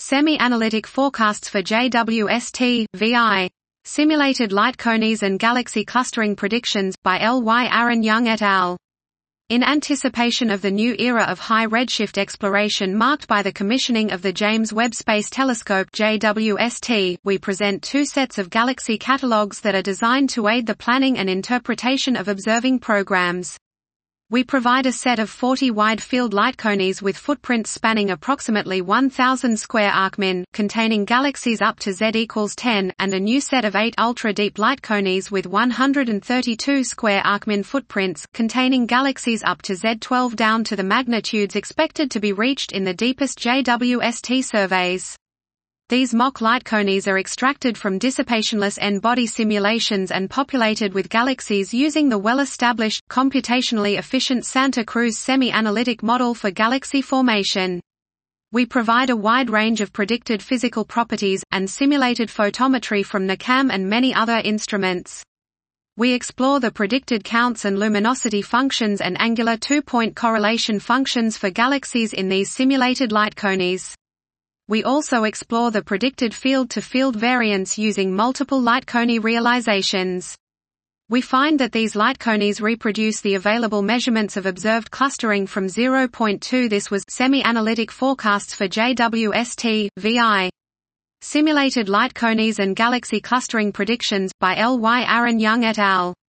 Semi-analytic forecasts for JWST, VI. Simulated light conies and galaxy clustering predictions, by L. Y. Aaron Young et al. In anticipation of the new era of high redshift exploration marked by the commissioning of the James Webb Space Telescope (JWST), we present two sets of galaxy catalogs that are designed to aid the planning and interpretation of observing programs. We provide a set of 40 wide-field light conies with footprints spanning approximately 1,000 square arcmin, containing galaxies up to Z equals 10, and a new set of 8 ultra-deep light conies with 132 square arcmin footprints, containing galaxies up to Z12 down to the magnitudes expected to be reached in the deepest JWST surveys. These mock light conies are extracted from dissipationless N-body simulations and populated with galaxies using the well-established, computationally efficient Santa Cruz semi-analytic model for galaxy formation. We provide a wide range of predicted physical properties, and simulated photometry from NIRCam and many other instruments. We explore the predicted counts and luminosity functions and angular two-point correlation functions for galaxies in these simulated light conies. We also explore the predicted field-to-field variance using multiple light cone realizations. We find that these light conies reproduce the available measurements of observed clustering from 0.2. This was semi-analytic forecasts for JWST, VI. Simulated light conies and galaxy clustering predictions, by L. Y. Aaron Young et al.